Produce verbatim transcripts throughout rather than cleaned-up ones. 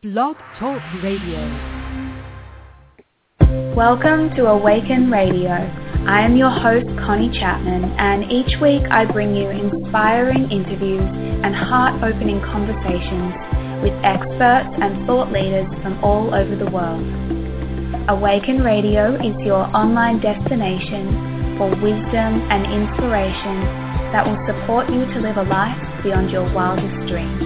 Blog Talk Radio. Welcome to Awaken Radio. I am your host, Connie Chapman, and each week I bring you inspiring interviews and heart-opening conversations with experts and thought leaders from all over the world. Awaken Radio is your online destination for wisdom and inspiration that will support you to live a life beyond your wildest dreams.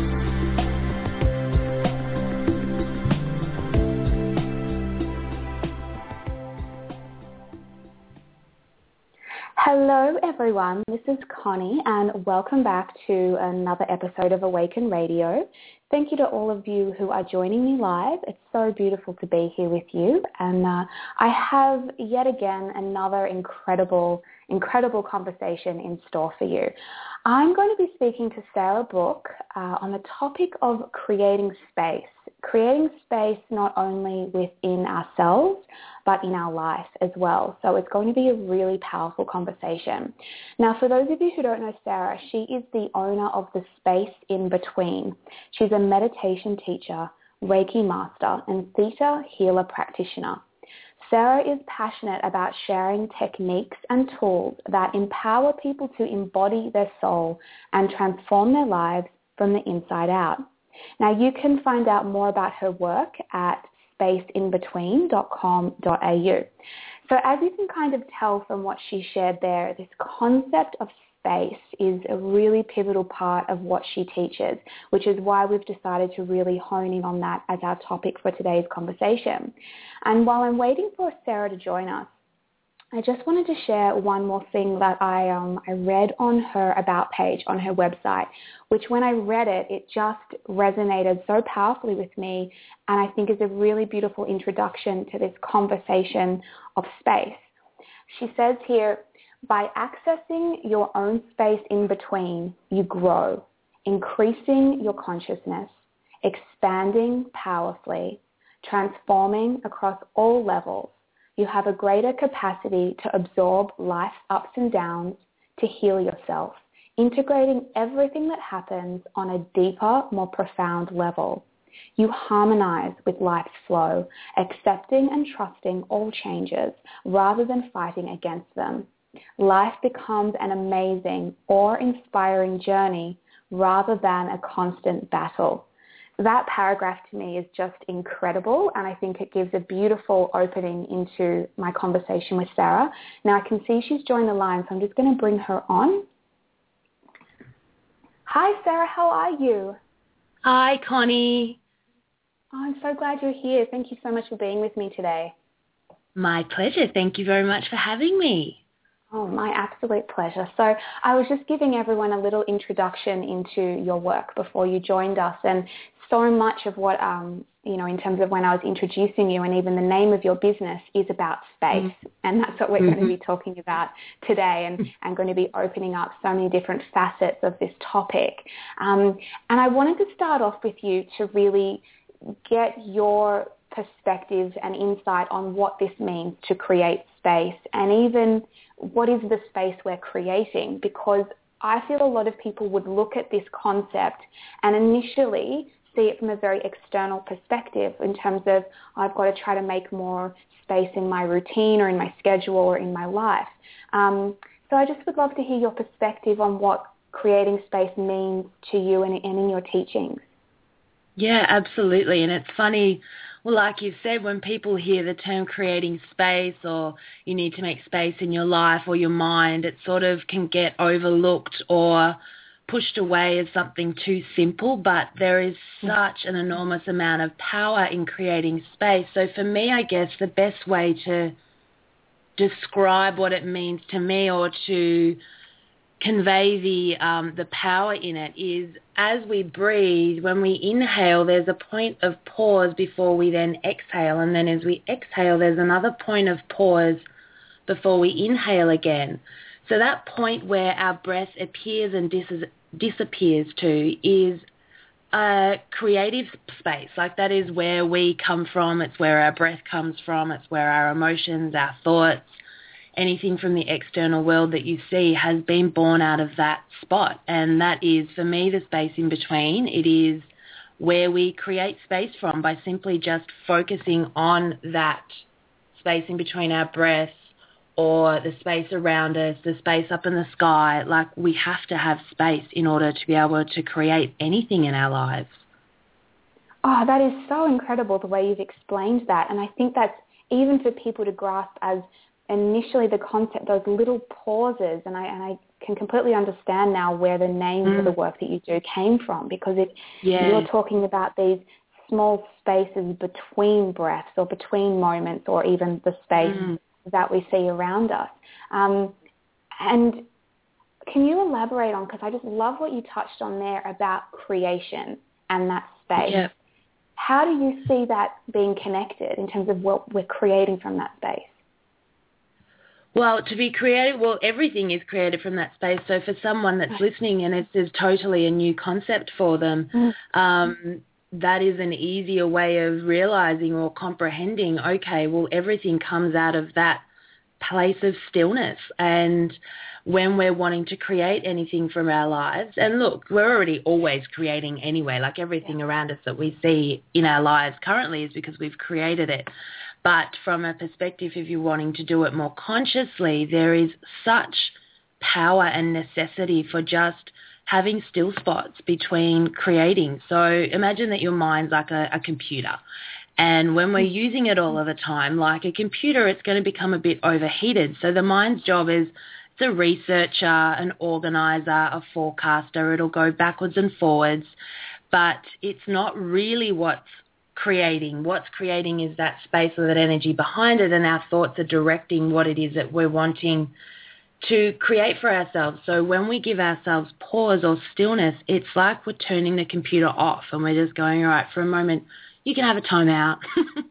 Hello everyone, this is Connie and welcome back to another episode of Awaken Radio. Thank you to all of you who are joining me live. It's so beautiful to be here with you, and uh, I have yet again another incredible, incredible conversation in store for you. I'm going to be speaking to Sarah Brook uh, on the topic of creating space. Creating space not only within ourselves, but in our life as well. So it's going to be a really powerful conversation. Now, for those of you who don't know Sarah, she is the owner of the Space in Between. She's a meditation teacher, Reiki master, and theta healer practitioner. Sarah is passionate about sharing techniques and tools that empower people to embody their soul and transform their lives from the inside out. Now, you can find out more about her work at space in between dot com dot a u. So as you can kind of tell from what she shared there, this concept of space is a really pivotal part of what she teaches, which is why we've decided to really hone in on that as our topic for today's conversation. And while I'm waiting for Sarah to join us, I just wanted to share one more thing that I um, I read on her About page on her website, which when I read it, it just resonated so powerfully with me, and I think is a really beautiful introduction to this conversation of space. She says here, by accessing your own space in between, you grow, increasing your consciousness, expanding powerfully, transforming across all levels. You have a greater capacity to absorb life's ups and downs, to heal yourself, integrating everything that happens on a deeper, more profound level. You harmonize with life's flow, accepting and trusting all changes rather than fighting against them. Life becomes an amazing, awe-inspiring journey rather than a constant battle. That paragraph to me is just incredible, and I think it gives a beautiful opening into my conversation with Sarah. Now I can see she's joined the line, so I'm just going to bring her on. Hi Sarah, how are you? Hi Connie. Oh, I'm so glad you're here. Thank you so much for being with me today. My pleasure. Thank you very much for having me. Oh, my absolute pleasure. So I was just giving everyone a little introduction into your work before you joined us, and so much of what, um, you know, in terms of when I was introducing you and even the name of your business is about space, mm-hmm. and that's what we're mm-hmm. going to be talking about today, and, and going to be opening up so many different facets of this topic. Um, and I wanted to start off with you to really get your perspective and insight on what this means to create space, and even what is the space we're creating, because I feel a lot of people would look at this concept and initially see it from a very external perspective in terms of, I've got to try to make more space in my routine or in my schedule or in my life. Um, so I just would love to hear your perspective on what creating space means to you and, and in your teachings. Yeah, absolutely. And it's funny, well, like you said, when people hear the term creating space, or you need to make space in your life or your mind, it sort of can get overlooked or pushed away as something too simple, but there is such an enormous amount of power in creating space. So for me, I guess the best way to describe what it means to me, or to convey the um, the power in it, is as we breathe, when we inhale, there's a point of pause before we then exhale, and then as we exhale, there's another point of pause before we inhale again. So that point where our breath appears and dis- disappears to is a creative space. Like, that is where we come from. It's where our breath comes from. It's where our emotions, our thoughts, anything from the external world that you see has been born out of that spot. And that is, for me, the space in between. It is where we create space from by simply just focusing on that space in between our breaths or the space around us, the space up in the sky. Like, we have to have space in order to be able to create anything in our lives. Oh, that is so incredible, the way you've explained that. And I think that's even for people to grasp as initially the concept, those little pauses, and I, and I can completely understand now where the name mm. for the work that you do came from, because it, yeah. you're talking about these small spaces between breaths or between moments, or even the space mm. that we see around us. Um, and can you elaborate on, because I just love what you touched on there about creation and that space. Yeah. How do you see that being connected in terms of what we're creating from that space? Well, to be creative, well, everything is created from that space. So for someone that's listening and it's, it's totally a new concept for them, mm. um, that is an easier way of realizing or comprehending, okay, well, everything comes out of that place of stillness. And when we're wanting to create anything from our lives, and look, we're already always creating anyway, like everything around us that we see in our lives currently is because we've created it. But from a perspective, if you're wanting to do it more consciously, there is such power and necessity for just having still spots between creating. So imagine that your mind's like a, a computer. And when we're using it all of the time, like a computer, it's going to become a bit overheated. So the mind's job is it's a researcher, an organizer, a forecaster. It'll go backwards and forwards, but it's not really what's creating. What's creating is that space or that energy behind it, and our thoughts are directing what it is that we're wanting to create for ourselves. So when we give ourselves pause or stillness, it's like we're turning the computer off and we're just going, all right, for a moment, you can have a timeout.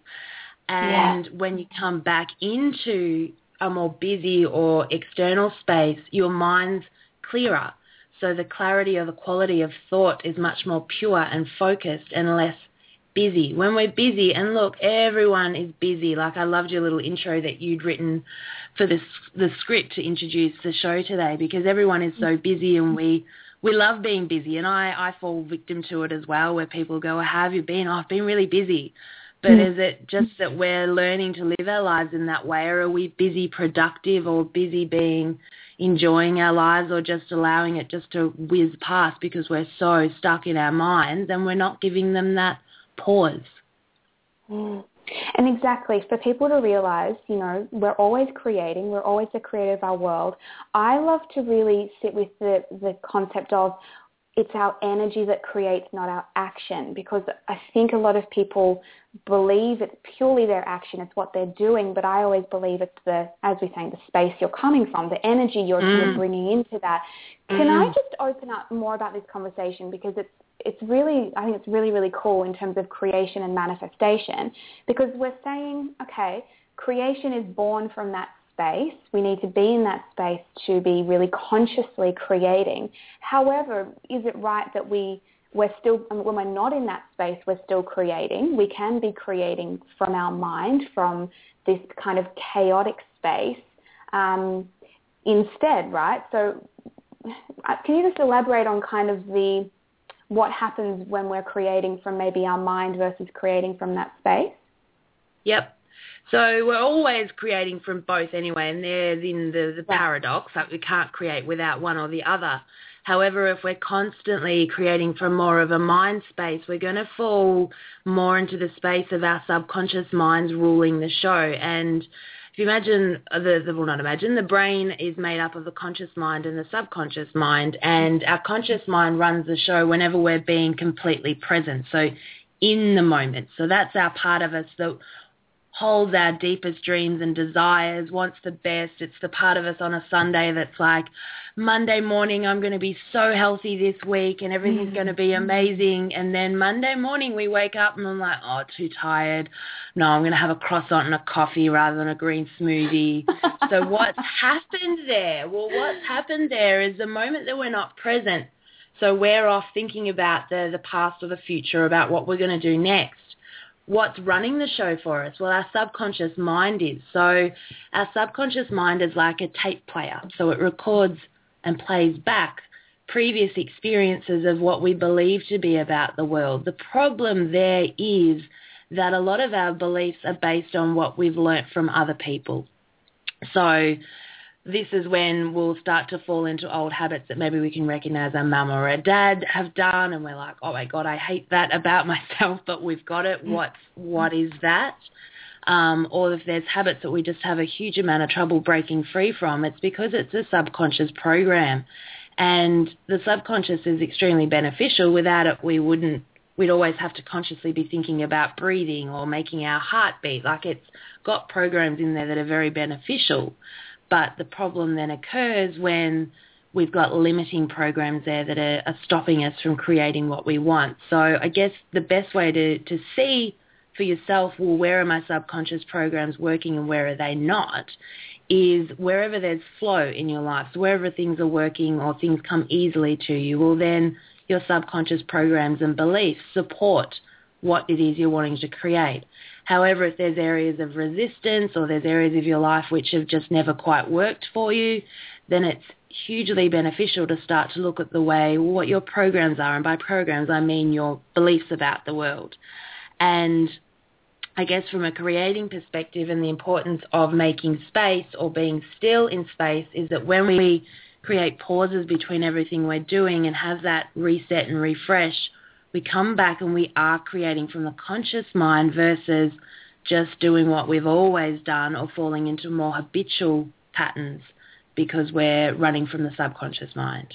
And yeah. when you come back into a more busy or external space, your mind's clearer. So the clarity or the quality of thought is much more pure and focused and less busy. When we're busy, and look, everyone is busy. Like, I loved your little intro that you'd written for this the script to introduce the show today, because everyone is so busy, and we we love being busy. And I, I fall victim to it as well, where people go, how have you been? Oh, I've been really busy. But mm. is it just that we're learning to live our lives in that way, or are we busy productive, or busy being enjoying our lives, or just allowing it just to whiz past because we're so stuck in our minds and we're not giving them that pause? Mm. And exactly, for people to realize, you know, we're always creating, we're always the creator of our world. I love to really sit with the, the concept of it's our energy that creates, not our action, because I think a lot of people believe it's purely their action, it's what they're doing, but I always believe it's the, as we're saying, the space you're coming from, the energy you're, mm. you're bringing into that. Can mm. I just open up more about this conversation, because it's it's really, I think it's really, really cool in terms of creation and manifestation, because we're saying, okay, creation is born from that space. We need to be in that space to be really consciously creating. However, is it right that we, we're still, when we're not in that space, we're still creating? We can be creating from our mind, from this kind of chaotic space um, instead, right? So can you just elaborate on kind of the, what happens when we're creating from maybe our mind versus creating from that space? Yep. So we're always creating from both anyway, and there's in the, the yeah. paradox that we can't create without one or the other. However, if we're constantly creating from more of a mind space, we're going to fall more into the space of our subconscious minds ruling the show. And if you imagine, the, the well, not imagine, the brain is made up of the conscious mind and the subconscious mind, and our conscious mind runs the show whenever we're being completely present, so in the moment. So that's our part of us that holds our deepest dreams and desires, wants the best. It's the part of us on a Sunday that's like, Monday morning I'm going to be so healthy this week and everything's mm-hmm. going to be amazing. And then Monday morning we wake up and I'm like, oh, too tired. No, I'm going to have a croissant and a coffee rather than a green smoothie. So what's happened there? Well, what's happened there is the moment that we're not present. So we're off thinking about the, the past or the future, about what we're going to do next. What's running the show for us? Well, our subconscious mind is. So our subconscious mind is like a tape player. So it records and plays back previous experiences of what we believe to be about the world. The problem there is that a lot of our beliefs are based on what we've learnt from other people. So this is when we'll start to fall into old habits that maybe we can recognize our mum or our dad have done, and we're like, oh my God, I hate that about myself, but we've got it. What's, what is that? Um, or if there's habits that we just have a huge amount of trouble breaking free from, it's because it's a subconscious program. And the subconscious is extremely beneficial. Without it, we wouldn't, we'd always have to consciously be thinking about breathing or making our heart beat. Like, it's got programs in there that are very beneficial. But the problem then occurs when we've got limiting programs there that are, are stopping us from creating what we want. So I guess the best way to, to see for yourself, well, where are my subconscious programs working and where are they not, is wherever there's flow in your life, so wherever things are working or things come easily to you, well, then your subconscious programs and beliefs support what it is you're wanting to create. However, if there's areas of resistance or there's areas of your life which have just never quite worked for you, then it's hugely beneficial to start to look at the way, what your programs are. And by programs, I mean your beliefs about the world. And I guess from a creating perspective, and the importance of making space or being still in space is that when we create pauses between everything we're doing and have that reset and refresh, we come back and we are creating from the conscious mind versus just doing what we've always done or falling into more habitual patterns because we're running from the subconscious mind.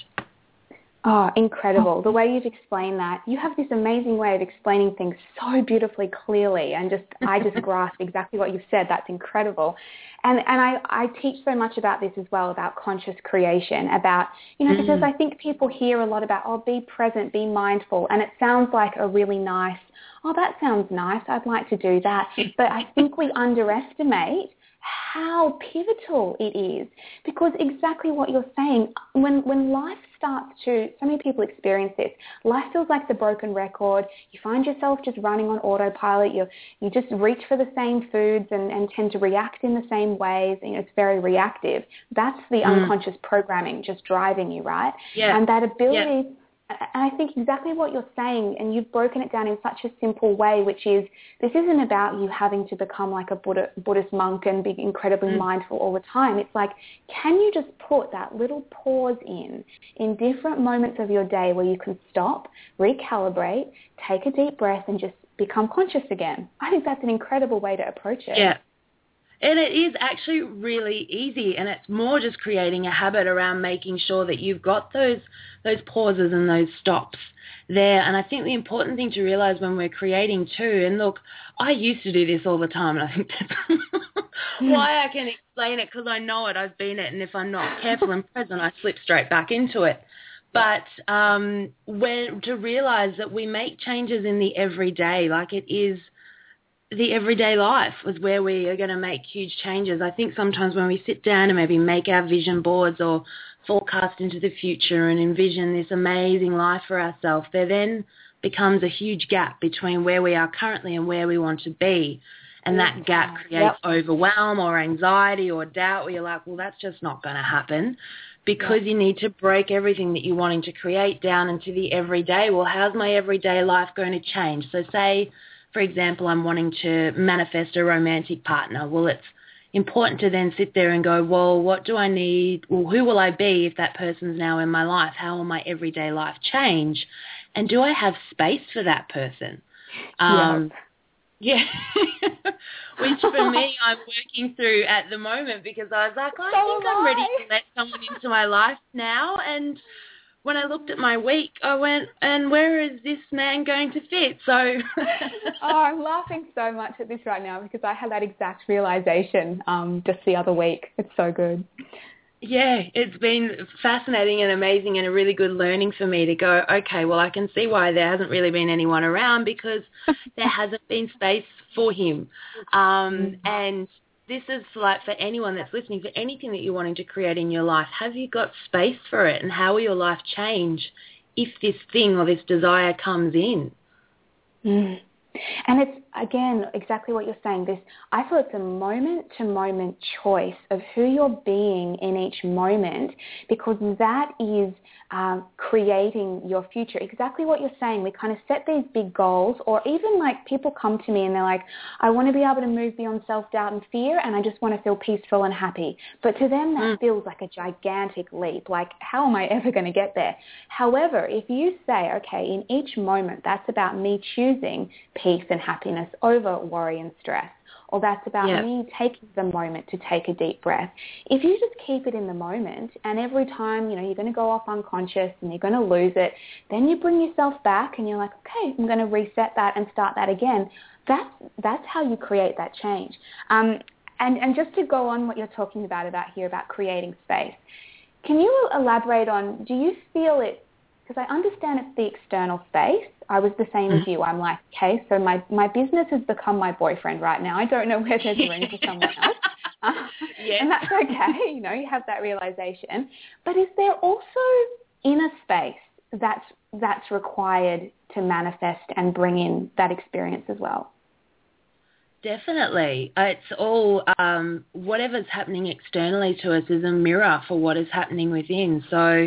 Oh, incredible. The way you've explained that, you have this amazing way of explaining things so beautifully, clearly, and just I just grasp exactly what you've said. That's incredible. And and I, I teach so much about this as well, about conscious creation, about, you know, mm. because I think people hear a lot about, oh, be present, be mindful, and it sounds like a really nice, oh, that sounds nice, I'd like to do that. But I think we underestimate how pivotal it is, because exactly what you're saying, when when life starts to, so many people experience this, life feels like the broken record, you find yourself just running on autopilot, you you just reach for the same foods and, and tend to react in the same ways, you know, it's very reactive. That's the mm. unconscious programming just driving you, right? Yeah. And that ability... Yeah. And I think exactly what you're saying, and you've broken it down in such a simple way, which is this isn't about you having to become like a Buddha, Buddhist monk and be incredibly mm. mindful all the time. It's like, can you just put that little pause in, in different moments of your day where you can stop, recalibrate, take a deep breath and just become conscious again? I think that's an incredible way to approach it. Yeah. And it is actually really easy, and it's more just creating a habit around making sure that you've got those those pauses and those stops there. And I think the important thing to realize when we're creating too, and look, I used to do this all the time, and I think that's why I can explain it, because I know it, I've been it, and if I'm not careful and present, I slip straight back into it. But um, when to realize that we make changes in the everyday, like it is the everyday life was where we are going to make huge changes. I think sometimes when we sit down and maybe make our vision boards or forecast into the future and envision this amazing life for ourselves, there then becomes a huge gap between where we are currently and where we want to be. And that gap creates yep. overwhelm or anxiety or doubt, where you're like, well, that's just not going to happen, because yep. you need to break everything that you're wanting to create down into the everyday. Well, how's my everyday life going to change? So say, for example, I'm wanting to manifest a romantic partner. Well, it's important to then sit there and go, well, what do I need? Well, who will I be if that person's now in my life? How will my everyday life change? And do I have space for that person? Um, yeah. Which for me, I'm working through at the moment, because I was like, I so think I'm ready to let someone into my life now. And when I looked at my week, I went, and where is this man going to fit? So oh, I'm laughing so much at this right now, because I had that exact realization um, just the other week. It's so good. Yeah, it's been fascinating and amazing, and a really good learning for me to go, okay, well, I can see why there hasn't really been anyone around, because there hasn't been space for him. Um, and this is like for anyone that's listening, for anything that you're wanting to create in your life, have you got space for it? And how will your life change if this thing or this desire comes in? Mm. And it's again, exactly what you're saying. This, I feel it's a moment-to-moment choice of who you're being in each moment, because that is um, creating your future. Exactly what you're saying. We kind of set these big goals, or even like people come to me and they're like, I want to be able to move beyond self-doubt and fear, and I just want to feel peaceful and happy. But to them, that mm. feels like a gigantic leap. Like, how am I ever going to get there? However, if you say, okay, in each moment, that's about me choosing peace and happiness over worry and stress, or that's about yep. me taking the moment to take a deep breath. If you just keep it in the moment, and every time, you know, you're going to go off unconscious and you're going to lose it, then you bring yourself back and you're like, okay, I'm going to reset that and start that again. That's, that's how you create that change. Um, and, and just to go on what you're talking about, about here, about creating space, can you elaborate on, do you feel it, because I understand it's the external space. I was the same as you. I'm like, okay, so my, my business has become my boyfriend right now. I don't know where there's room for someone else. Uh, yes. And that's okay. You know, you have that realization. But is there also inner space that's, that's required to manifest and bring in that experience as well? Definitely. It's all, um, whatever's happening externally to us is a mirror for what is happening within. So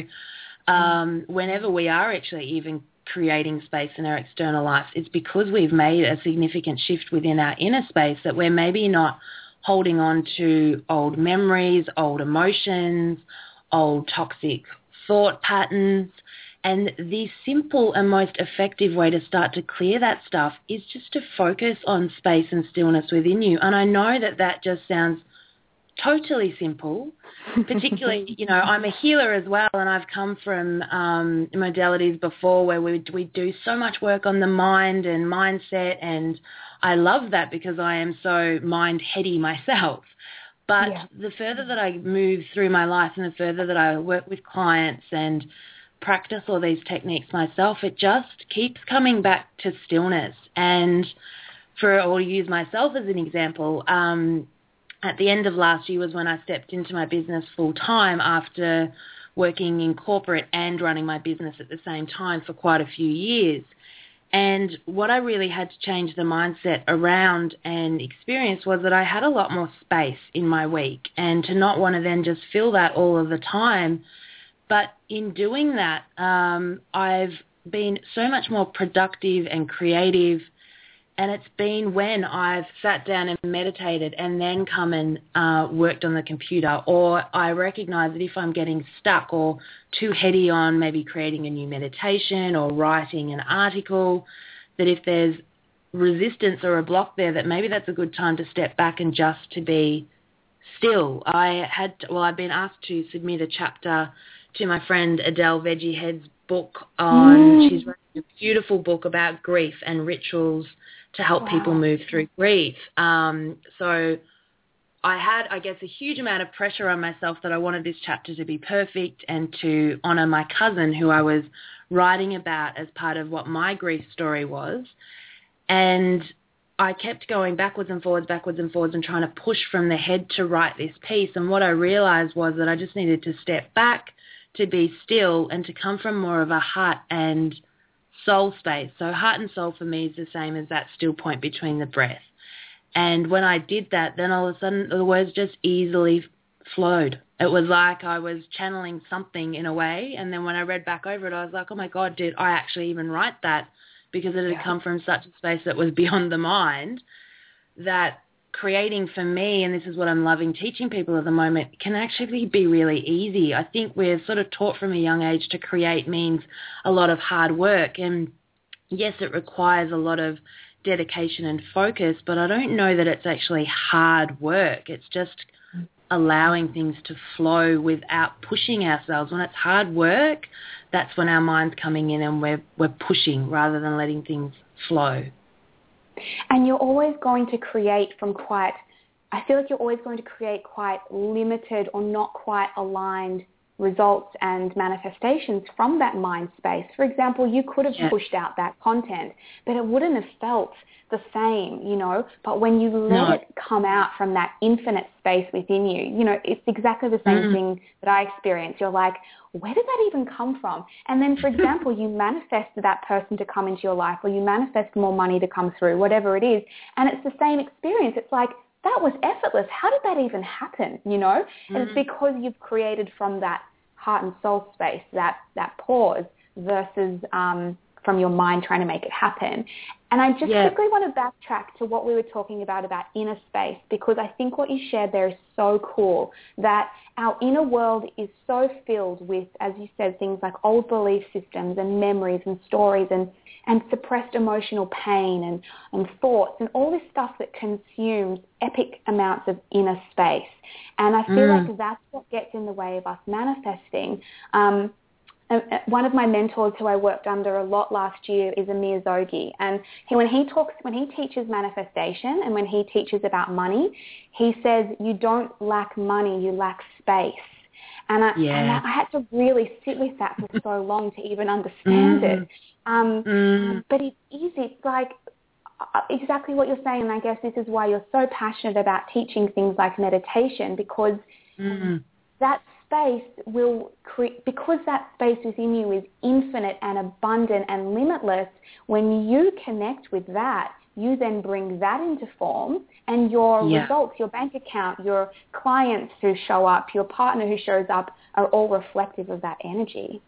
um, whenever we are actually even creating space in our external life, it's because we've made a significant shift within our inner space, that we're maybe not holding on to old memories, old emotions, old toxic thought patterns. And the simple and most effective way to start to clear that stuff is just to focus on space and stillness within you. And I know that that just sounds totally simple, particularly, you know, I'm a healer as well, and I've come from um, modalities before where we, we do so much work on the mind and mindset, and I love that because I am so mind-heady myself. But yeah. the further that I move through my life and the further that I work with clients and practice all these techniques myself, it just keeps coming back to stillness. And for, or to use myself as an example, um, at the end of last year was when I stepped into my business full time after working in corporate and running my business at the same time for quite a few years. And what I really had to change the mindset around and experience was that I had a lot more space in my week, and to not want to then just fill that all of the time. But in doing that, um, I've been so much more productive and creative. And it's been when I've sat down and meditated and then come and uh, worked on the computer, or I recognize that if I'm getting stuck or too heady on maybe creating a new meditation or writing an article, that if there's resistance or a block there, that maybe that's a good time to step back and just to be still. I had, well, I've been asked to submit a chapter to my friend Adele Veggiehead's book on, mm. she's writing a beautiful book about grief and rituals to help wow. people move through grief. Um, so I had, I guess, a huge amount of pressure on myself that I wanted this chapter to be perfect and to honour my cousin who I was writing about as part of what my grief story was. And I kept going backwards and forwards, backwards and forwards and trying to push from the head to write this piece. And what I realised was that I just needed to step back, to be still, and to come from more of a heart and soul space. So heart and soul for me is the same as that still point between the breath. And when I did that, then all of a sudden the words just easily flowed. It was like I was channeling something in a way. And then when I read back over it, I was like, oh my God, did I actually even write that? Because it had yeah. come from such a space that was beyond the mind, that creating for me, and this is what I'm loving teaching people at the moment, can actually be really easy. I think we're sort of taught from a young age to create means a lot of hard work. And yes, it requires a lot of dedication and focus, but I don't know that it's actually hard work. It's just allowing things to flow without pushing ourselves. When it's hard work, that's when our mind's coming in and we're we're pushing rather than letting things flow. And you're always going to create from quite, I feel like you're always going to create quite limited or not quite aligned results and manifestations from that mind space. For example, you could have yeah. pushed out that content, but it wouldn't have felt the same, you know, but when you let no. it come out from that infinite space within you, you know, it's exactly the same mm. thing that I experienced. You're like, where did that even come from? And then, for example, you manifest that person to come into your life, or you manifest more money to come through, whatever it is, and it's the same experience. It's like, that was effortless. How did that even happen, you know? Mm. And it's because you've created from that heart and soul space, that, that pause, versus um, from your mind trying to make it happen. And I just yeah. quickly want to backtrack to what we were talking about, about inner space, because I think what you shared there is so cool, that our inner world is so filled with, as you said, things like old belief systems and memories and stories and, and suppressed emotional pain and, and thoughts and all this stuff that consumes epic amounts of inner space. And I feel mm. like that's what gets in the way of us manifesting. Um, One of my mentors who I worked under a lot last year is Amir Zogi, and he, when he talks, when he teaches manifestation and when he teaches about money, he says you don't lack money, you lack space. And I, yeah. and I had to really sit with that for so long to even understand mm. it. Um, mm. But it is, it's like exactly what you're saying, and I guess this is why you're so passionate about teaching things like meditation, because mm. that space will create, because that space within you is infinite and abundant and limitless. When you connect with that, you then bring that into form, and your yeah. results, your bank account, your clients who show up, your partner who shows up, are all reflective of that energy.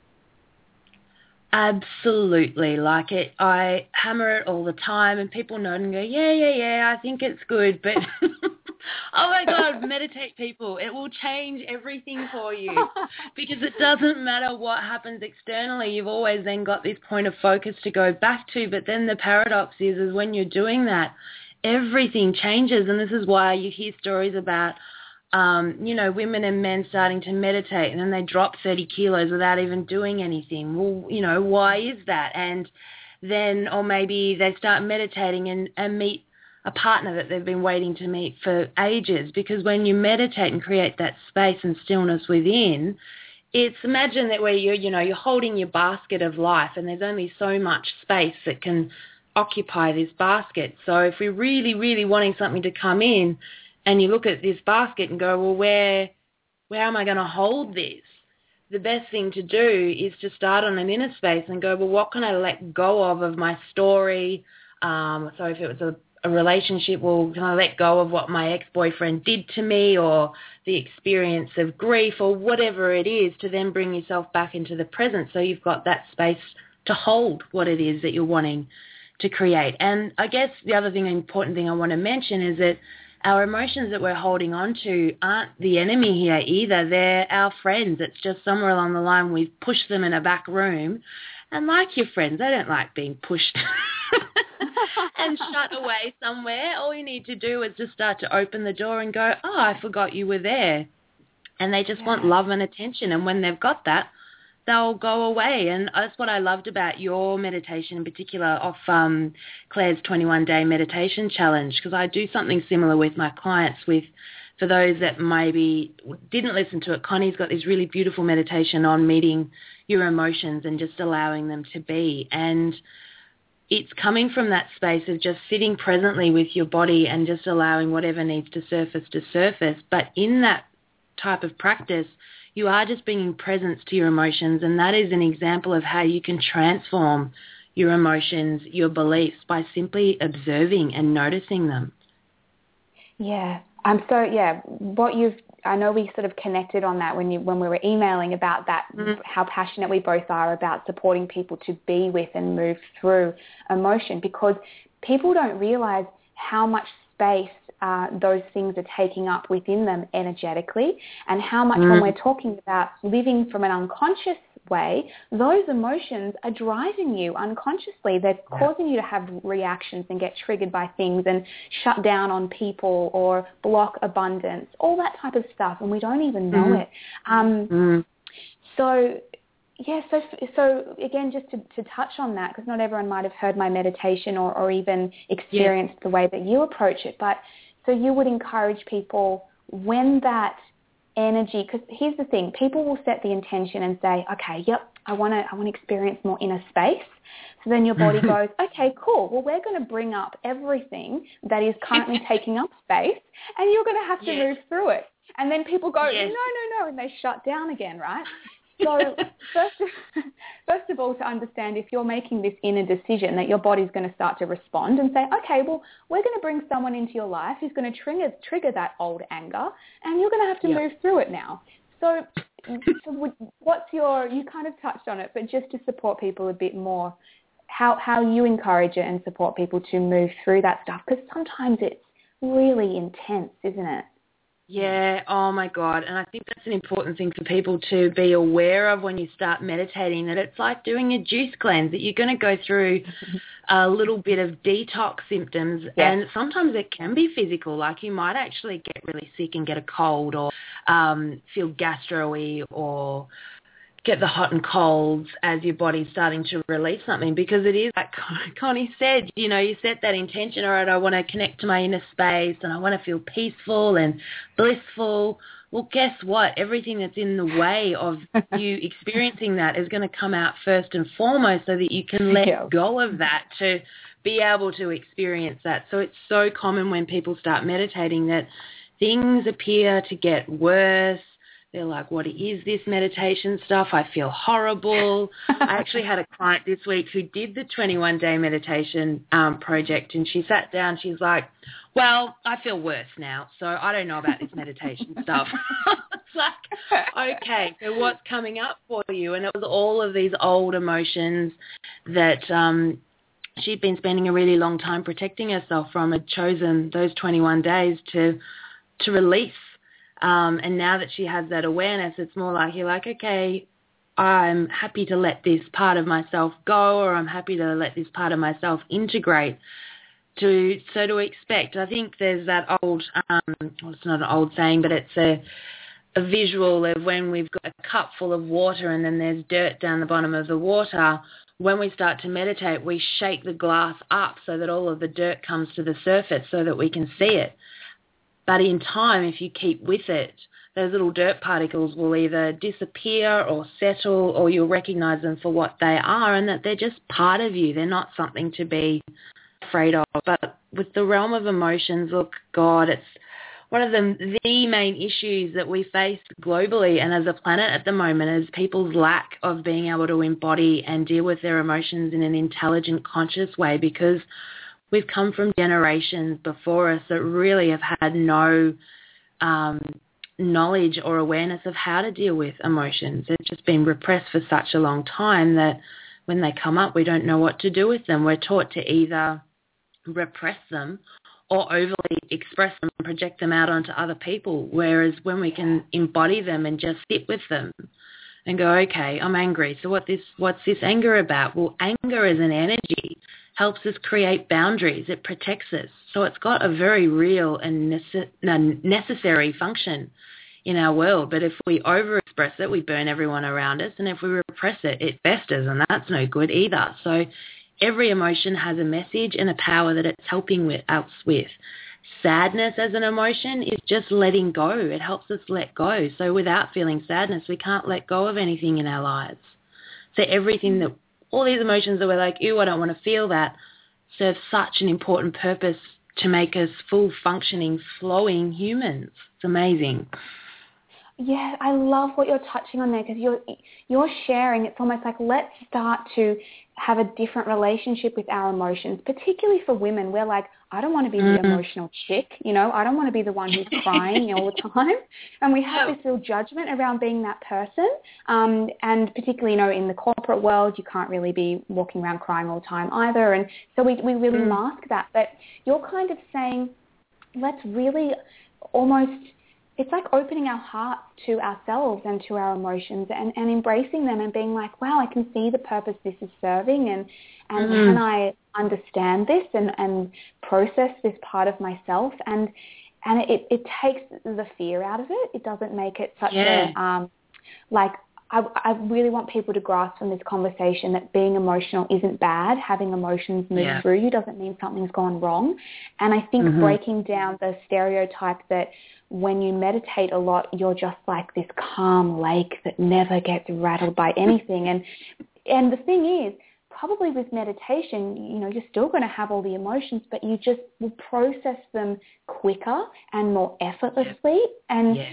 Absolutely. Like it, I hammer it all the time, and people know and go, yeah, yeah, yeah, I think it's good, but oh my God, meditate, people. It will change everything for you, because it doesn't matter what happens externally. You've always then got this point of focus to go back to. But then the paradox is, is when you're doing that, everything changes. And this is why you hear stories about, um, you know, women and men starting to meditate, and then they drop thirty kilos without even doing anything. Well, you know, why is that? And then, or maybe they start meditating and, and meet a partner that they've been waiting to meet for ages, because when you meditate and create that space and stillness within, it's, imagine that where you're, you know, you're holding your basket of life, and there's only so much space that can occupy this basket. So if we're really, really wanting something to come in, and you look at this basket and go, well, where, where am I going to hold this? The best thing to do is to start on an inner space and go, well, what can I let go of of my story? Um, so if it was a a relationship, well, can I let go of what my ex-boyfriend did to me, or the experience of grief, or whatever it is, to then bring yourself back into the present, so you've got that space to hold what it is that you're wanting to create. And I guess the other thing, important thing I want to mention is that our emotions that we're holding on to aren't the enemy here either. They're our friends. It's just somewhere along the line we've pushed them in a back room. And like your friends, they don't like being pushed and shut away somewhere. All you need to do is just start to open the door and go, oh, I forgot you were there. And they just yeah. want love and attention. And when they've got that, they'll go away. And that's what I loved about your meditation in particular, off um, Claire's twenty-one day meditation challenge, because I do something similar with my clients. With, for those that maybe didn't listen to it, Connie's got this really beautiful meditation on meeting your emotions and just allowing them to be. And it's coming from that space of just sitting presently with your body and just allowing whatever needs to surface to surface. But in that type of practice, you are just bringing presence to your emotions, and that is an example of how you can transform your emotions, your beliefs, by simply observing and noticing them. Yeah, I'm so, yeah, what you've, I know we sort of connected on that when you when we were emailing about that, mm. how passionate we both are about supporting people to be with and move through emotion, because people don't realize how much space uh, those things are taking up within them energetically, and how much mm. when we're talking about living from an unconscious way, those emotions are driving you unconsciously. They're yeah. causing you to have reactions and get triggered by things and shut down on people or block abundance, all that type of stuff, and we don't even know mm. it. Um, mm. So, yeah, so, so again, just to, to touch on that, because not everyone might have heard my meditation or, or even experienced yeah. the way that you approach it, but so you would encourage people, when that energy, because here's the thing, people will set the intention and say, okay, yep, I want to I want to experience more inner space. So then your body goes, okay, cool. Well, we're going to bring up everything that is currently taking up space, and you're going to have to yes. move through it. And then people go, yes. no, no, no, and they shut down again, right? So first of, first of all, to understand if you're making this inner decision that your body's going to start to respond and say, okay, well, we're going to bring someone into your life who's going to trigger, trigger that old anger, and you're going to have to yep. move through it now. So, so what's your, you kind of touched on it, but just to support people a bit more, how, how you encourage it and support people to move through that stuff, because sometimes it's really intense, isn't it? Yeah, oh my God. And I think that's an important thing for people to be aware of when you start meditating, that it's like doing a juice cleanse, that you're going to go through a little bit of detox symptoms. Yeah. And sometimes it can be physical, like you might actually get really sick and get a cold, or um, feel gastro-y, or get the hot and colds as your body's starting to release something, because it is, like Connie said, you know, you set that intention, all right, I want to connect to my inner space and I want to feel peaceful and blissful. Well, guess what? Everything that's in the way of you experiencing that is going to come out first and foremost, so that you can let yeah. go of that to be able to experience that. So it's so common when people start meditating that things appear to get worse. They're like, what is this meditation stuff? I feel horrible. I actually had a client this week who did the twenty-one day meditation um, project, and she sat down. She's like, well, I feel worse now, so I don't know about this meditation stuff. It's like, okay, so what's coming up for you? And it was all of these old emotions that um, she'd been spending a really long time protecting herself from, had chosen those twenty-one days to to release. Um, and now that she has that awareness, it's more like you're like, okay, I'm happy to let this part of myself go, or I'm happy to let this part of myself integrate. To so to expect, I think there's that old, um, well, it's not an old saying, but it's a, a visual of when we've got a cup full of water and then there's dirt down the bottom of the water. When we start to meditate, we shake the glass up so that all of the dirt comes to the surface so that we can see it. But in time, if you keep with it, those little dirt particles will either disappear or settle, or you'll recognize them for what they are, and that they're just part of you. They're not something to be afraid of. But with the realm of emotions, look, God, it's one of the, the main issues that we face globally and as a planet at the moment is people's lack of being able to embody and deal with their emotions in an intelligent, conscious way, because we've come from generations before us that really have had no um, knowledge or awareness of how to deal with emotions. They've just been repressed for such a long time that when they come up, we don't know what to do with them. We're taught to either repress them or overly express them and project them out onto other people, whereas when we can embody them and just sit with them and go, okay, I'm angry. So what this, what's this anger about? Well, anger is an energy, helps us create boundaries. It protects us. So it's got a very real and nece- necessary function in our world. But if we overexpress it, we burn everyone around us. And if we repress it, it festers, and that's no good either. So every emotion has a message and a power that it's helping with, us with. Sadness as an emotion is just letting go. It helps us let go. So without feeling sadness, we can't let go of anything in our lives. So everything that, all these emotions that we're like, ew, I don't want to feel that, serve such an important purpose to make us full functioning, flowing humans. It's amazing. Yeah, I love what you're touching on there, because you're you're sharing. It's almost like, let's start to have a different relationship with our emotions, particularly for women. We're like, I don't want to be mm. the emotional chick, you know, I don't want to be the one who's crying all the time. And we have this real judgment around being that person. Um, and particularly, you know, in the corporate world, you can't really be walking around crying all the time either. And so we, we really mm. mask that. But you're kind of saying, let's really almost, it's like opening our hearts to ourselves and to our emotions, and, and embracing them and being like, wow, I can see the purpose this is serving, and, and mm. can I understand this and, and process this part of myself? And and it, it takes the fear out of it. It doesn't make it such yeah. a, um, like, I, I really want people to grasp from this conversation that being emotional isn't bad. Having emotions move yeah. through you doesn't mean something's gone wrong. And I think mm-hmm. breaking down the stereotype that when you meditate a lot, you're just like this calm lake that never gets rattled by anything. And and the thing is, probably with meditation, you know, you're still going to have all the emotions, but you just will process them quicker and more effortlessly. And yes.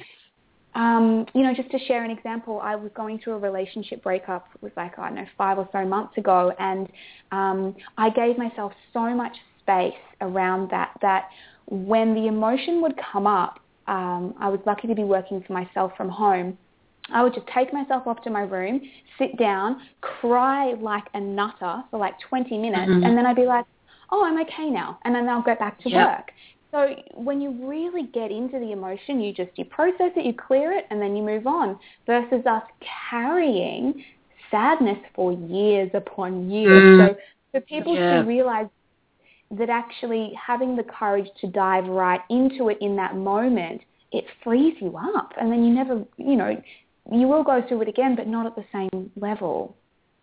Um, you know, just to share an example, I was going through a relationship breakup. It was like, I don't know, five or so months ago. And um, I gave myself so much space around that, that when the emotion would come up, um, I was lucky to be working for myself from home. I would just take myself off to my room, sit down, cry like a nutter for like twenty minutes. Mm-hmm. And then I'd be like, oh, I'm okay now. And then I'll go back to yep. work. So when you really get into the emotion, you just, you process it, you clear it, and then you move on, versus us carrying sadness for years upon years. Mm. So for people yeah. to realize that actually having the courage to dive right into it in that moment, it frees you up. And then you never, you know, you will go through it again, but not at the same level.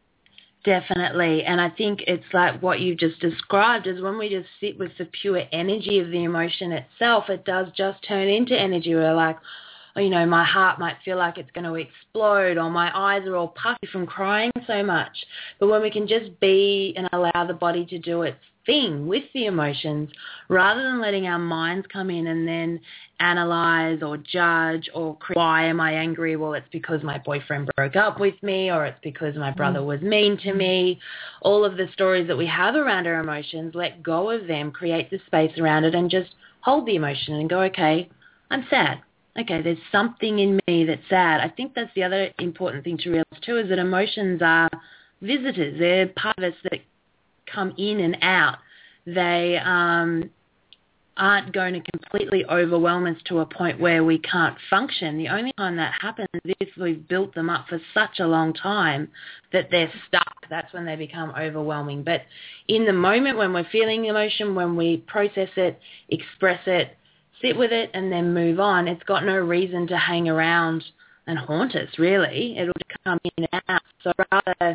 Definitely. And I think it's like what you just described is when we just sit with the pure energy of the emotion itself, it does just turn into energy. We're like, oh, you know, my heart might feel like it's going to explode, or my eyes are all puffy from crying so much. But when we can just be and allow the body to do its thing with the emotions, rather than letting our minds come in and then analyze or judge or create, why am I angry? Well, it's because my boyfriend broke up with me, or it's because my brother was mean to me. All of the stories that we have around our emotions, let go of them, create the space around it, and just hold the emotion and go, okay, I'm sad. Okay, there's something in me that's sad. I think that's the other important thing to realize too, is that emotions are visitors. They're part of us that come in and out. They um, aren't going to completely overwhelm us to a point where we can't function. The only time that happens is if we've built them up for such a long time that they're stuck. That's when they become overwhelming. But in the moment when we're feeling emotion, when we process it, express it, sit with it, and then move on, it's got no reason to hang around and haunt us, really. It'll come in and out. So rather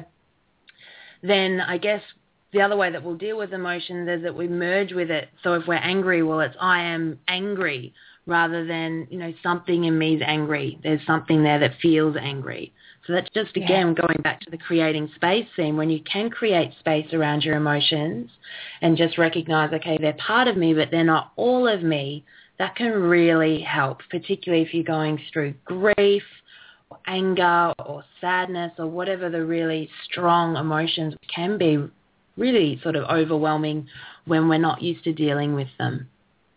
than, I guess, the other way that we'll deal with emotions is that we merge with it. So if we're angry, well, it's I am angry, rather than, you know, something in me is angry. There's something there that feels angry. So that's just, again, yeah. going back to the creating space theme. When you can create space around your emotions and just recognize, okay, they're part of me, but they're not all of me, that can really help, particularly if you're going through grief, or anger, or sadness, or whatever the really strong emotions can be. Really sort of overwhelming when we're not used to dealing with them.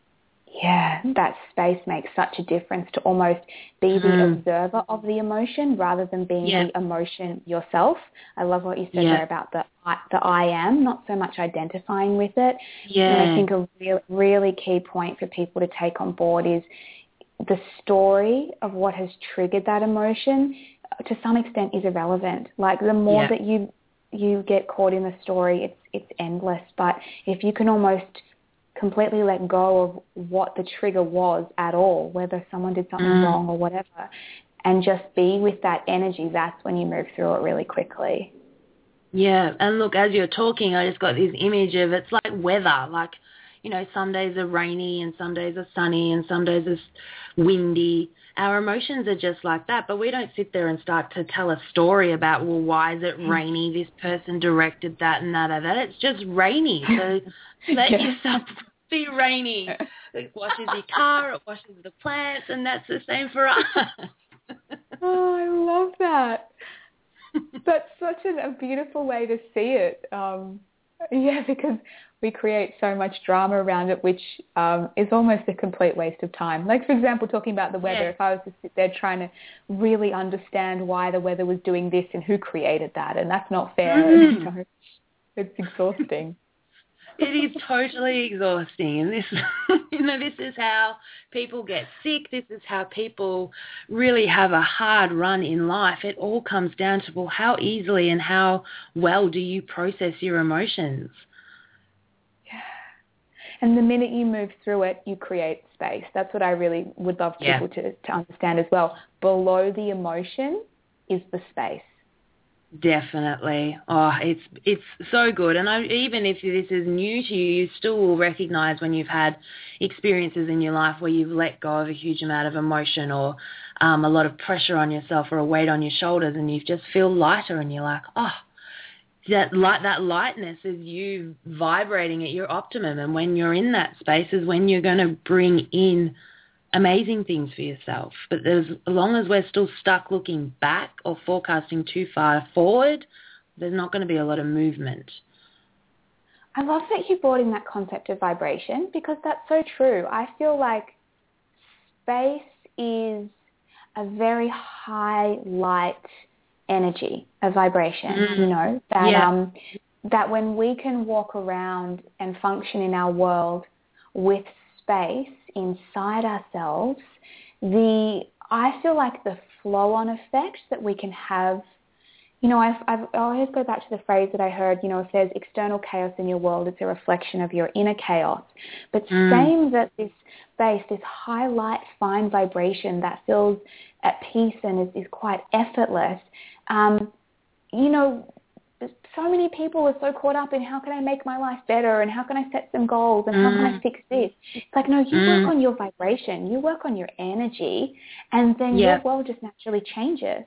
Yeah, that space makes such a difference to almost be the mm. observer of the emotion rather than being yeah. the emotion yourself. I love what you said yeah. there about the the I am, not so much identifying with it. Yeah. And I think a real, really key point for people to take on board is the story of what has triggered that emotion, to some extent, is irrelevant. Like the more yeah. that you you get caught in the story, it's it's endless. But if you can almost completely let go of what the trigger was at all, whether someone did something mm. wrong or whatever, and just be with that energy, that's when you move through it really quickly. Yeah, and look, as you're talking, I just got this image of, it's like weather. Like, you know, some days are rainy and some days are sunny and some days are windy. Our emotions are just like that, but we don't sit there and start to tell a story about, well, why is it rainy? This person directed that and that and that. It's just rainy. So let yeah. yourself be rainy. It washes your car, it washes the plants, and that's the same for us. Oh, I love that. That's such an, a beautiful way to see it. Um, yeah, because we create so much drama around it, which um, is almost a complete waste of time. Like, for example, talking about the weather, yeah. if I was to sit there trying to really understand why the weather was doing this and who created that, and that's not fair, mm-hmm. you know, it's exhausting. It is totally exhausting, and this, you know, this is how people get sick. This is how people really have a hard run in life. It all comes down to, well, how easily and how well do you process your emotions? Yeah. And the minute you move through it, you create space. That's what I really would love people yeah. to, to understand as well. Below the emotion is the space. Definitely. Oh, it's it's so good. And I, even if this is new to you, you still will recognize when you've had experiences in your life where you've let go of a huge amount of emotion or um, a lot of pressure on yourself or a weight on your shoulders, and you just feel lighter and you're like, oh, that light, that lightness is you vibrating at your optimum. And when you're in that space is when you're going to bring in amazing things for yourself. But there's, as long as we're still stuck looking back or forecasting too far forward, there's not going to be a lot of movement. I love that you brought in that concept of vibration, because that's so true. I feel like space is a very high light energy, a vibration, mm. you know, that yeah. um, that when we can walk around and function in our world with space inside ourselves, the I feel like the flow-on effect that we can have, you know, I've, I've, I always go back to the phrase that I heard, you know, if there's external chaos in your world, it's a reflection of your inner chaos. But mm. same that this space, this high light, fine vibration that feels at peace and is, is quite effortless, um, you know, so many people are so caught up in how can I make my life better and how can I set some goals and mm. how can I fix this? It's like, no, you mm. work on your vibration, you work on your energy, and then yep. your world just naturally changes.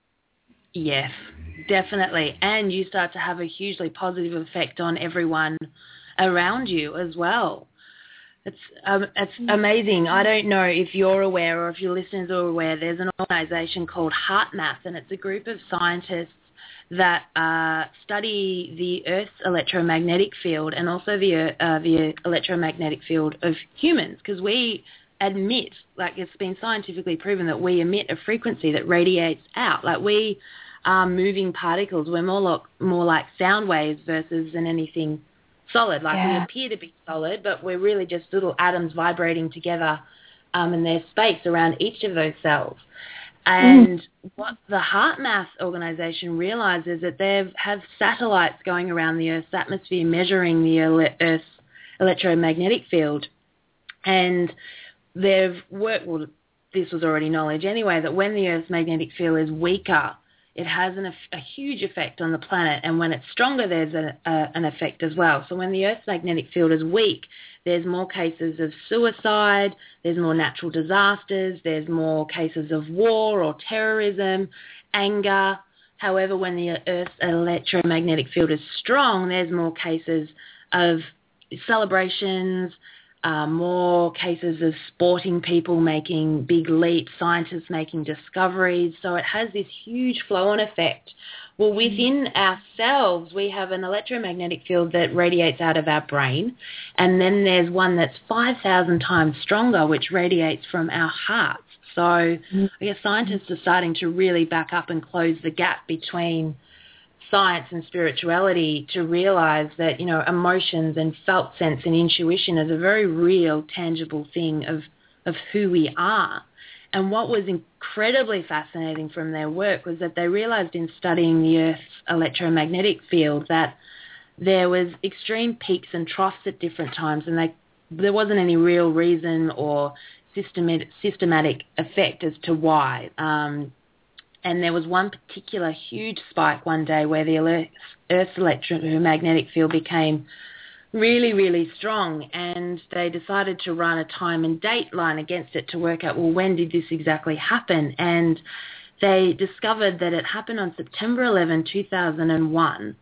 Yes, definitely. And you start to have a hugely positive effect on everyone around you as well. It's um, it's amazing. I don't know if you're aware or if your listeners are aware, there's an organization called HeartMath, and it's a group of scientists that uh, study the Earth's electromagnetic field and also the, uh, the electromagnetic field of humans, because we admit, like it's been scientifically proven that we emit a frequency that radiates out. Like we are moving particles. We're more like, more like sound waves versus than anything solid. Like yeah. we appear to be solid, but we're really just little atoms vibrating together, um, and there's space around each of those cells. And mm. what the HeartMath organization realizes that they have satellites going around the Earth's atmosphere measuring the ele- Earth's electromagnetic field. And they've worked, well, this was already knowledge anyway, that when the Earth's magnetic field is weaker, it has an, a huge effect on the planet. And when it's stronger, there's a, a, an effect as well. So when the Earth's magnetic field is weak, there's more cases of suicide, there's more natural disasters, there's more cases of war or terrorism, anger. However, when the Earth's electromagnetic field is strong, there's more cases of celebrations, uh, more cases of sporting people making big leaps, scientists making discoveries. So it has this huge flow-on effect. Well, within ourselves, we have an electromagnetic field that radiates out of our brain, and then there's one that's five thousand times stronger, which radiates from our hearts. So I guess scientists are starting to really back up and close the gap between science and spirituality to realize that, you know, emotions and felt sense and intuition is a very real, tangible thing of, of who we are. And what was incredibly fascinating from their work was that they realized in studying the Earth's electromagnetic field that there was extreme peaks and troughs at different times, and they, there wasn't any real reason or systematic, systematic effect as to why. Um, and there was one particular huge spike one day where the Earth's electromagnetic field became really, really strong, and they decided to run a time and date line against it to work out, well, when did this exactly happen? And they discovered that it happened on September eleventh, two thousand one,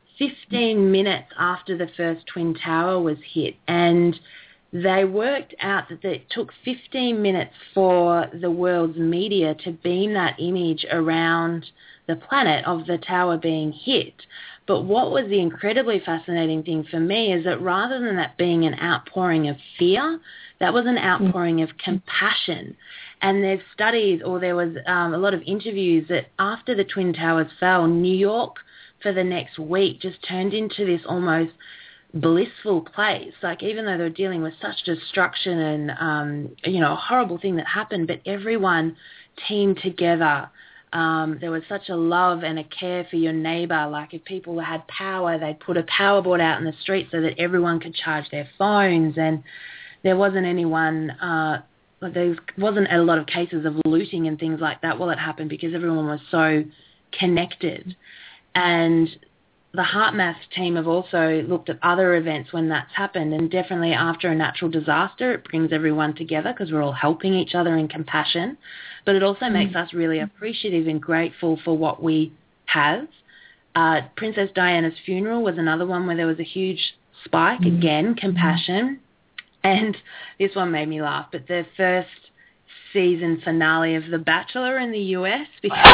fifteen minutes after the first Twin Tower was hit. And they worked out that it took fifteen minutes for the world's media to beam that image around the planet of the tower being hit. But what was the incredibly fascinating thing for me is that rather than that being an outpouring of fear, that was an outpouring of compassion. And there's studies, or there was um, a lot of interviews that after the Twin Towers fell, New York for the next week just turned into this almost blissful place. Like, even though they were dealing with such destruction and, um, you know, a horrible thing that happened, but everyone teamed together. Um, there was such a love and a care for your neighbour. Like, if people had power, they'd put a power board out in the street so that everyone could charge their phones, and there wasn't anyone uh, like there wasn't a lot of cases of looting and things like that while it happened because everyone was so connected. And the HeartMath team have also looked at other events when that's happened, and definitely after a natural disaster, it brings everyone together because we're all helping each other in compassion. But it also mm. makes us really appreciative and grateful for what we have. Uh, Princess Diana's funeral was another one where there was a huge spike, mm. again, compassion. And this one made me laugh, but the first season finale of The Bachelor in the U S, because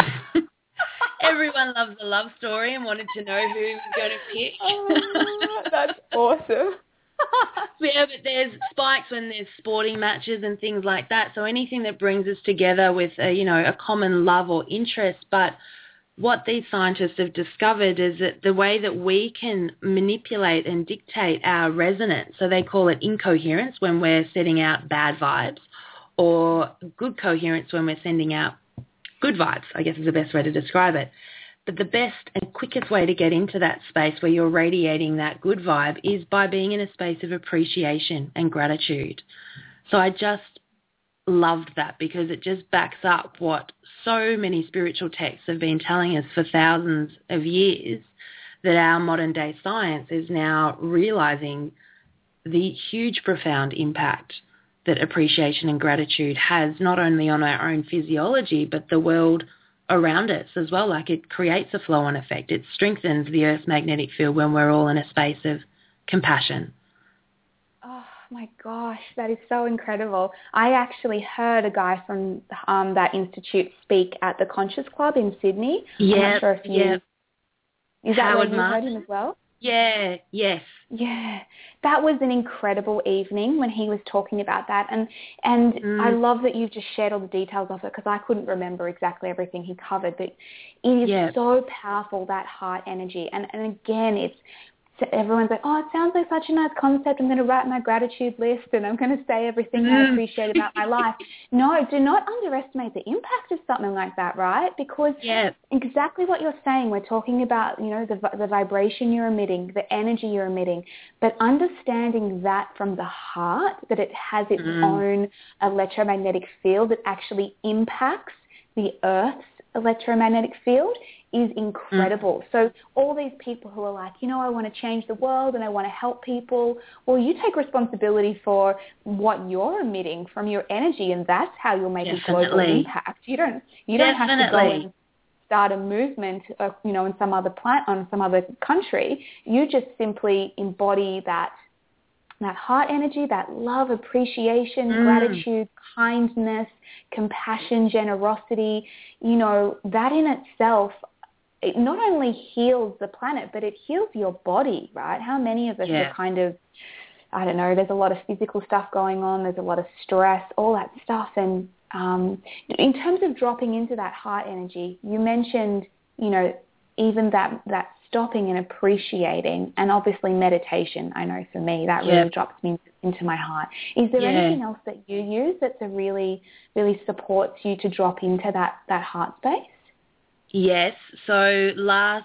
everyone loves a love story and wanted to know who he was going to pick. Oh, that's awesome. Yeah, but there's spikes when there's sporting matches and things like that. So anything that brings us together with, a, you know, a common love or interest. But what these scientists have discovered is that the way that we can manipulate and dictate our resonance, so they call it incoherence when we're setting out bad vibes, or good coherence when we're sending out good vibes, I guess is the best way to describe it. But the best and quickest way to get into that space where you're radiating that good vibe is by being in a space of appreciation and gratitude. So I just loved that because it just backs up what so many spiritual texts have been telling us for thousands of years, that our modern day science is now realizing the huge, profound impact that appreciation and gratitude has not only on our own physiology, but the world around us as well. Like it creates a flow-on effect. It strengthens the Earth's magnetic field when we're all in a space of compassion. Oh my gosh, that is so incredible. I actually heard a guy from um, that institute speak at the Conscious Club in Sydney. Yeah, I'm not sure if you... Yep. Is that Howard where you Martin. heard him as well? Yeah, yes. Yeah, that was an incredible evening when he was talking about that. And and mm. I love that you've just shared all the details of it because I couldn't remember exactly everything he covered. But it is yeah. so powerful, that heart energy. And, and again, it's everyone's like, oh, it sounds like such a nice concept. I'm going to write my gratitude list and I'm going to say everything mm. I appreciate about my life. No, do not underestimate the impact of something like that, right? Because yeah. exactly what you're saying, we're talking about, you know, the, the vibration you're emitting, the energy you're emitting, but understanding that from the heart, that it has its mm. own electromagnetic field that actually impacts the Earth's electromagnetic field is incredible. Mm. So all these people who are like, you know, I want to change the world and I want to help people, well, you take responsibility for what you're emitting from your energy, and that's how you'll make Definitely. a global impact. You don't, you don't Definitely. have to go and start a movement, uh, you know, in some other plant, on some other country. You just simply embody that that heart energy, that love, appreciation, mm. gratitude, kindness, compassion, generosity. You know, that in itself, it not only heals the planet, but it heals your body, right? How many of us yeah. are kind of, I don't know, there's a lot of physical stuff going on, there's a lot of stress, all that stuff. And um, in terms of dropping into that heart energy, you mentioned, you know, even that, that stopping and appreciating, and obviously meditation, I know for me, that really yep. drops me into my heart. Is there yeah. anything else that you use that's a really, really supports you to drop into that, that heart space? Yes. So last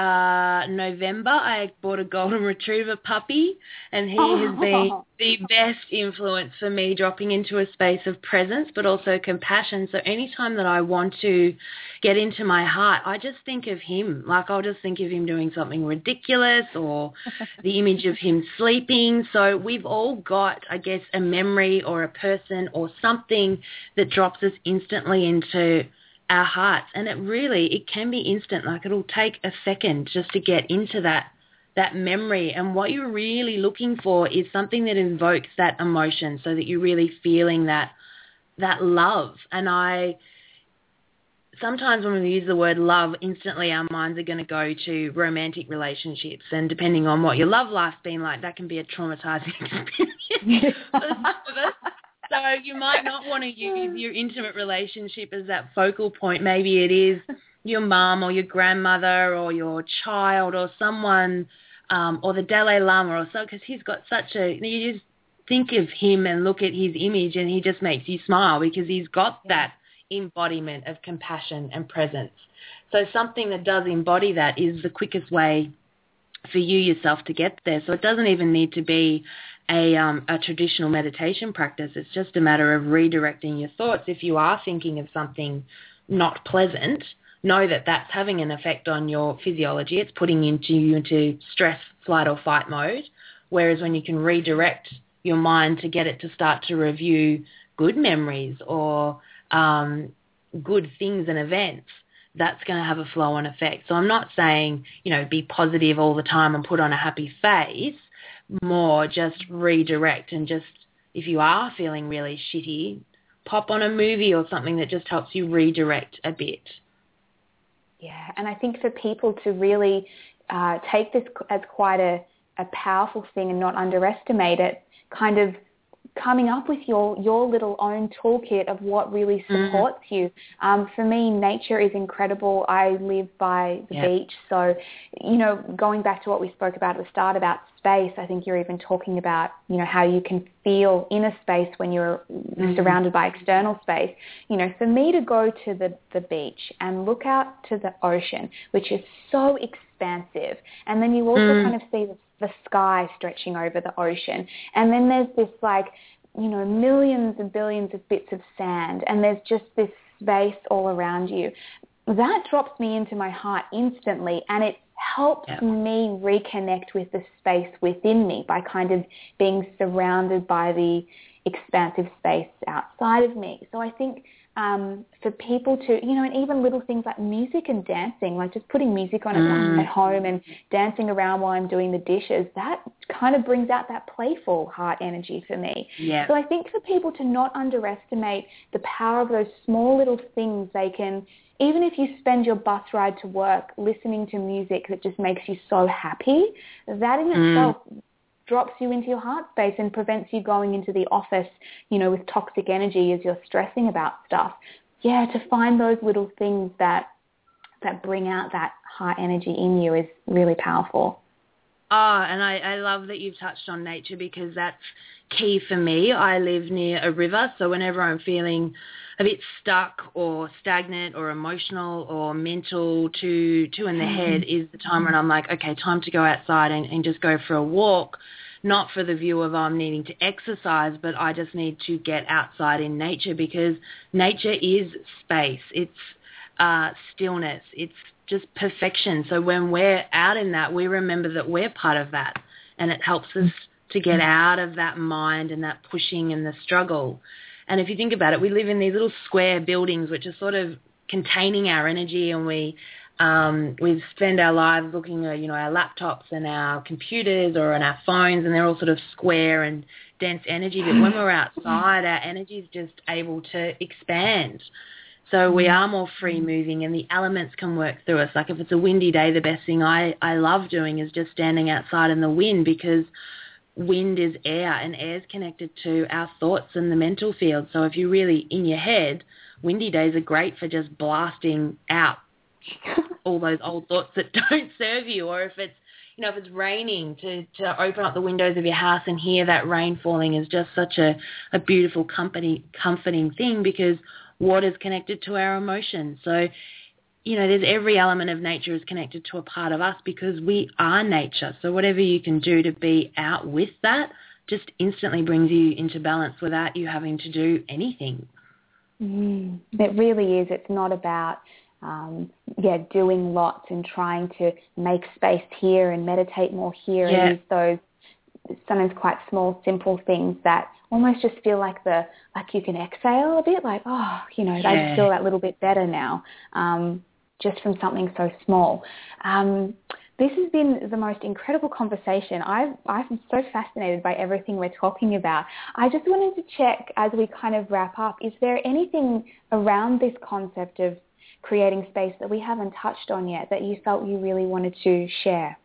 uh, November, I bought a golden retriever puppy, and he oh. has been the best influence for me dropping into a space of presence, but also compassion. So anytime that I want to get into my heart, I just think of him. Like I'll just think of him doing something ridiculous, or the image of him sleeping. So we've all got, I guess, a memory or a person or something that drops us instantly into our hearts, and it really, it can be instant. Like it'll take a second just to get into that that memory, and what you're really looking for is something that invokes that emotion, so that you're really feeling that that love. And I sometimes when we use the word love, instantly our minds are going to go to romantic relationships, and depending on what your love life's been like, that can be a traumatizing experience for some of us. So you might not want to use your intimate relationship as that focal point. Maybe it is your mum or your grandmother or your child or someone, um, or the Dalai Lama or so, because he's got such a, you just think of him and look at his image and he just makes you smile because he's got yeah. that embodiment of compassion and presence. So something that does embody that is the quickest way for you yourself to get there. So it doesn't even need to be a, um, a traditional meditation practice. It's just a matter of redirecting your thoughts. If you are thinking of something not pleasant, know that that's having an effect on your physiology. It's putting into you into stress, flight or fight mode. Whereas when you can redirect your mind to get it to start to review good memories or um, good things and events, that's going to have a flow-on effect. So I'm not saying, you know, be positive all the time and put on a happy face, more just redirect and just, if you are feeling really shitty, pop on a movie or something that just helps you redirect a bit. Yeah, and I think for people to really uh, take this as quite a, a powerful thing and not underestimate it, kind of coming up with your, your little own toolkit of what really supports mm. you. Um, for me, nature is incredible. I live by the yep. beach. So, you know, going back to what we spoke about at the start about space, I think you're even talking about, you know, how you can feel inner space when you're mm. surrounded by external space. You know, for me to go to the, the beach and look out to the ocean, which is so expansive, and then you also mm. kind of see the the sky stretching over the ocean. And then there's this like, you know, millions and billions of bits of sand, and there's just this space all around you. That drops me into my heart instantly, and it helps yeah. me reconnect with the space within me by kind of being surrounded by the expansive space outside of me. So I think um, for people to, you know, and even little things like music and dancing, like just putting music on mm. at home and dancing around while I'm doing the dishes, that kind of brings out that playful heart energy for me. Yeah. So I think for people to not underestimate the power of those small little things they can, even if you spend your bus ride to work listening to music that just makes you so happy, that in mm. itself drops you into your heart space and prevents you going into the office, you know, with toxic energy as you're stressing about stuff. Yeah, to find those little things that that bring out that heart energy in you is really powerful. Oh, and I, I love that you've touched on nature, because that's key for me. I live near a river, so whenever I'm feeling a bit stuck or stagnant or emotional or mental too too in the head is the time when I'm like, okay, time to go outside and, and just go for a walk, not for the view of I'm needing to exercise, but I just need to get outside in nature, because nature is space. It's uh, stillness. It's just perfection. So when we're out in that, we remember that we're part of that, and it helps us to get out of that mind and that pushing and the struggle. And if you think about it, we live in these little square buildings which are sort of containing our energy, and we um, we spend our lives looking at, you know, our laptops and our computers or on our phones, and they're all sort of square and dense energy. But when we're outside, our energy is just able to expand. So we are more free moving, and the elements can work through us. Like if it's a windy day, the best thing I, I love doing is just standing outside in the wind, because wind is air, and air is connected to our thoughts and the mental field. So if you're really in your head, windy days are great for just blasting out all those old thoughts that don't serve you. Or if it's, you know, if it's raining, to, to open up the windows of your house and hear that rain falling is just such a, a beautiful company, comforting thing, because water is connected to our emotions. So, you know, there's every element of nature is connected to a part of us, because we are nature. So whatever you can do to be out with that just instantly brings you into balance without you having to do anything. Mm, it really is. It's not about, um, yeah, doing lots and trying to make space here and meditate more here. Yeah. It is those sometimes quite small, simple things that almost just feel like the, like you can exhale a bit, like, oh, you know, yeah. I just feel that little bit better now. Um, just from something so small. Um, this has been the most incredible conversation. I've, I'm so fascinated by everything we're talking about. I just wanted to check as we kind of wrap up, is there anything around this concept of creating space that we haven't touched on yet that you felt you really wanted to share?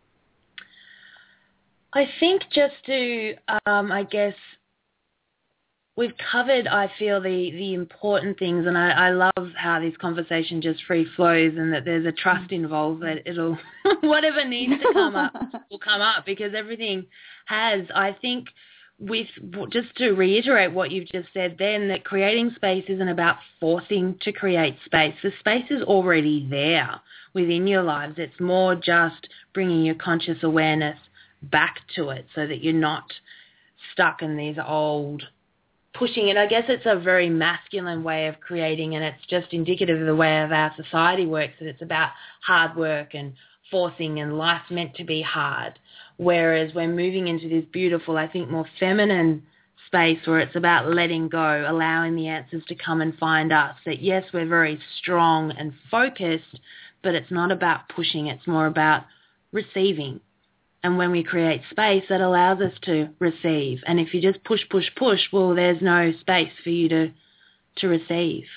I think just to, um, I guess, we've covered, I feel, the, the important things, and I, I love how this conversation just free flows, and that there's a trust involved that it'll, whatever needs to come up will come up, because everything has. I think with just to reiterate what you've just said then, that creating space isn't about forcing to create space. The space is already there within your lives. It's more just bringing your conscious awareness back to it so that you're not stuck in these old pushing it. I guess it's a very masculine way of creating, and it's just indicative of the way of our society works, that it's about hard work and forcing and life's meant to be hard. Whereas we're moving into this beautiful, I think, more feminine space where it's about letting go, allowing the answers to come and find us. That yes, we're very strong and focused, but it's not about pushing. It's more about receiving. And when we create space, that allows us to receive. And if you just push, push, push, well, there's no space for you to to receive.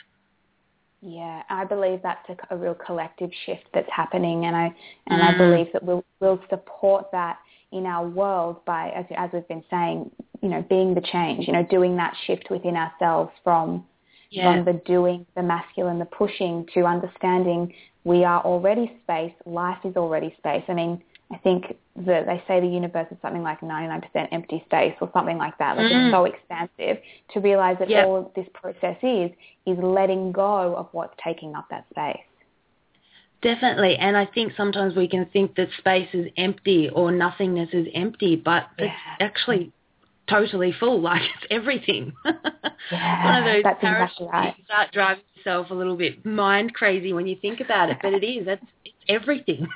Yeah, I believe that's a, a real collective shift that's happening, and I and mm. I believe that we'll we'll support that in our world by, as as we've been saying, you know, being the change, you know, doing that shift within ourselves from yeah. from the doing, the masculine, the pushing, to understanding we are already space. Life is already space. I mean, I think that they say the universe is something like ninety-nine percent empty space or something like that. Like mm. it's so expansive. To realize that yep. all of this process is, is letting go of what's taking up that space. Definitely. And I think sometimes we can think that space is empty or nothingness is empty, but yeah. it's actually totally full. Like it's everything. Yeah, one of those that's paradoxes. Exactly right. You start driving yourself a little bit mind crazy when you think about it, but it is. It's, it's everything.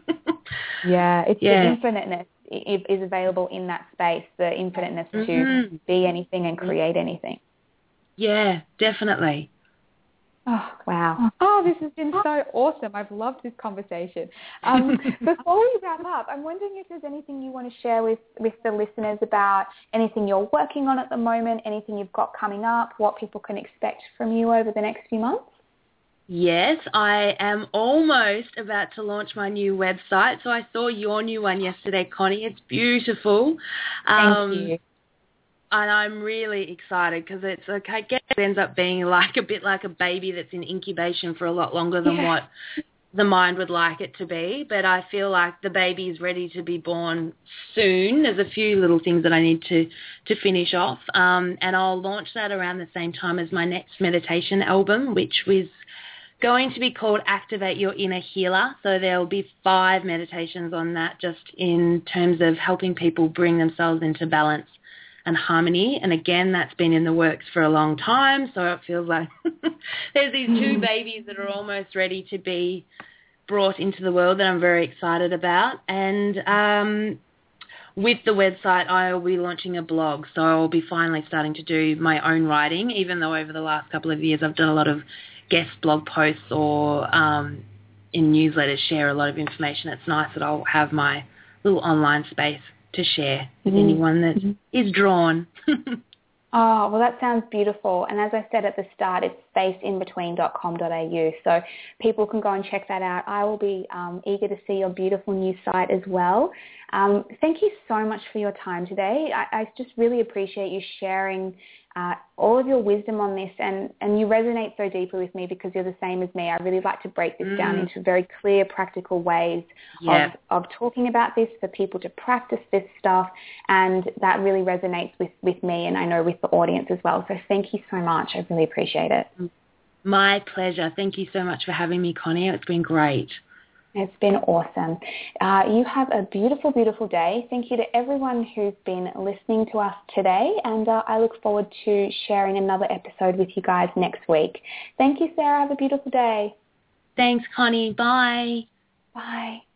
Yeah, it's yeah. the infiniteness is available in that space, the infiniteness mm-hmm. to be anything and create anything. Yeah, definitely. Oh, wow. Oh, this has been so awesome. I've loved this conversation. Um, before we wrap up, I'm wondering if there's anything you want to share with, with the listeners about anything you're working on at the moment, anything you've got coming up, what people can expect from you over the next few months? Yes, I am almost about to launch my new website. So I saw your new one yesterday, Connie. It's beautiful. Um, Thank you. And I'm really excited because it's okay. I guess it ends up being like a bit like a baby that's in incubation for a lot longer than yeah. what the mind would like it to be. But I feel like the baby is ready to be born soon. There's a few little things that I need to, to finish off. Um, and I'll launch that around the same time as my next meditation album, which was going to be called Activate Your Inner Healer. So there will be five meditations on that, just in terms of helping people bring themselves into balance and harmony. And again, that's been in the works for a long time. So it feels like there's these two babies that are almost ready to be brought into the world that I'm very excited about. And um, with the website, I will be launching a blog. So I'll be finally starting to do my own writing, even though over the last couple of years I've done a lot of guest blog posts or um, in newsletters share a lot of information. It's nice that I'll have my little online space to share with mm-hmm. anyone that mm-hmm. is drawn. Oh, well, that sounds beautiful. And as I said at the start, it's space in between dot com dot a u. So people can go and check that out. I will be um, eager to see your beautiful new site as well. Um, thank you so much for your time today. I, I just really appreciate you sharing uh, all of your wisdom on this, and, and you resonate so deeply with me because you're the same as me. I really like to break this mm. down into very clear, practical ways yeah. of, of talking about this for people to practice this stuff, and that really resonates with, with me and I know with the audience as well. So thank you so much. I really appreciate it. My pleasure. Thank you so much for having me, Connie. It's been great. It's been awesome. Uh, you have a beautiful, beautiful day. Thank you to everyone who's been listening to us today, and uh, I look forward to sharing another episode with you guys next week. Thank you, Sarah. Have a beautiful day. Thanks, Connie. Bye. Bye.